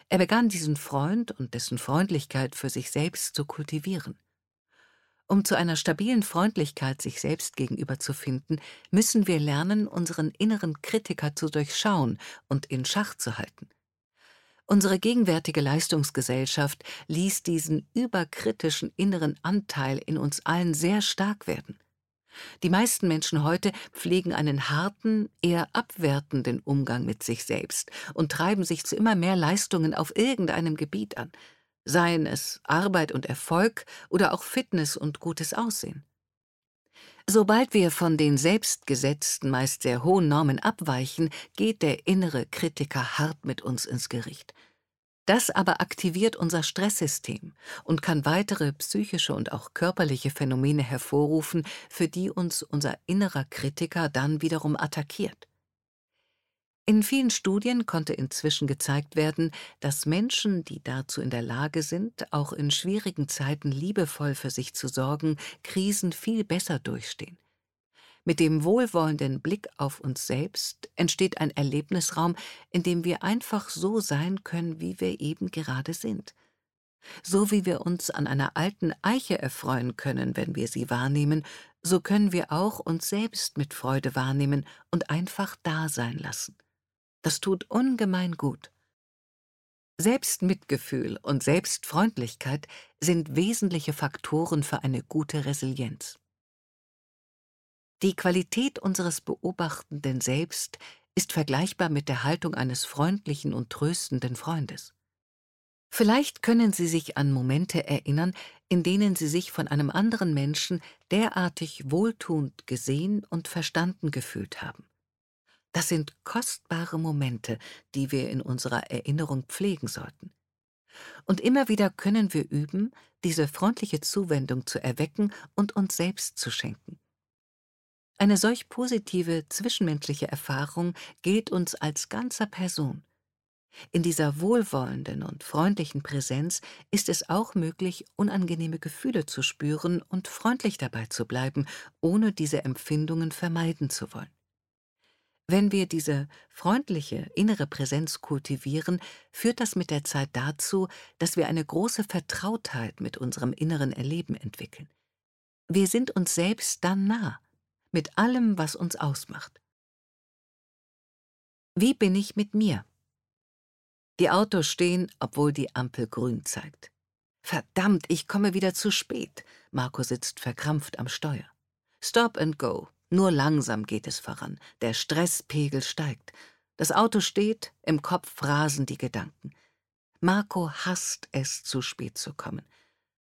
Er begann diesen Freund und dessen Freundlichkeit für sich selbst zu kultivieren. Um zu einer stabilen Freundlichkeit sich selbst gegenüber zu finden, müssen wir lernen, unseren inneren Kritiker zu durchschauen und in Schach zu halten. Unsere gegenwärtige Leistungsgesellschaft ließ diesen überkritischen inneren Anteil in uns allen sehr stark werden. Die meisten Menschen heute pflegen einen harten, eher abwertenden Umgang mit sich selbst und treiben sich zu immer mehr Leistungen auf irgendeinem Gebiet an, seien es Arbeit und Erfolg oder auch Fitness und gutes Aussehen. Sobald wir von den selbstgesetzten, meist sehr hohen Normen abweichen, geht der innere Kritiker hart mit uns ins Gericht. Das aber aktiviert unser Stresssystem und kann weitere psychische und auch körperliche Phänomene hervorrufen, für die uns unser innerer Kritiker dann wiederum attackiert. In vielen Studien konnte inzwischen gezeigt werden, dass Menschen, die dazu in der Lage sind, auch in schwierigen Zeiten liebevoll für sich zu sorgen, Krisen viel besser durchstehen. Mit dem wohlwollenden Blick auf uns selbst entsteht ein Erlebnisraum, in dem wir einfach so sein können, wie wir eben gerade sind. So wie wir uns an einer alten Eiche erfreuen können, wenn wir sie wahrnehmen, so können wir auch uns selbst mit Freude wahrnehmen und einfach da sein lassen. Das tut ungemein gut. Selbstmitgefühl und Selbstfreundlichkeit sind wesentliche Faktoren für eine gute Resilienz. Die Qualität unseres beobachtenden Selbst ist vergleichbar mit der Haltung eines freundlichen und tröstenden Freundes. Vielleicht können Sie sich an Momente erinnern, in denen Sie sich von einem anderen Menschen derartig wohltuend gesehen und verstanden gefühlt haben. Das sind kostbare Momente, die wir in unserer Erinnerung pflegen sollten. Und immer wieder können wir üben, diese freundliche Zuwendung zu erwecken und uns selbst zu schenken. Eine solch positive zwischenmenschliche Erfahrung gilt uns als ganzer Person. In dieser wohlwollenden und freundlichen Präsenz ist es auch möglich, unangenehme Gefühle zu spüren und freundlich dabei zu bleiben, ohne diese Empfindungen vermeiden zu wollen. Wenn wir diese freundliche innere Präsenz kultivieren, führt das mit der Zeit dazu, dass wir eine große Vertrautheit mit unserem inneren Erleben entwickeln. Wir sind uns selbst dann nah, mit allem, was uns ausmacht. Wie bin ich mit mir? Die Autos stehen, obwohl die Ampel grün zeigt. Verdammt, ich komme wieder zu spät. Marco sitzt verkrampft am Steuer. Stop and go. Nur langsam geht es voran. Der Stresspegel steigt. Das Auto steht, im Kopf rasen die Gedanken. Marco hasst es, zu spät zu kommen.